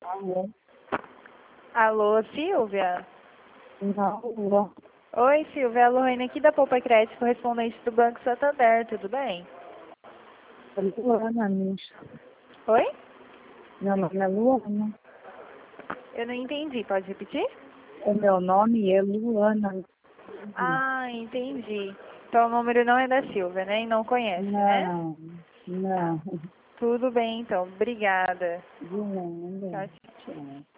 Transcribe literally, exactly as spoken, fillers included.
Alô? Alô, Silvia? Não, Oi, Silvia. É a Lorraine aqui da Poupa Crédito, correspondente do Banco Santander. Tudo bem? é Luana, nisso. Oi? Meu nome é Luana. Eu não entendi. Pode repetir? O meu nome é Luana. Ah, entendi. Então o número não é da Silvia, né? E não conhece, né? Não, não. Tudo bem, então. Obrigada. De nada. Tchau, tchau. Tchau.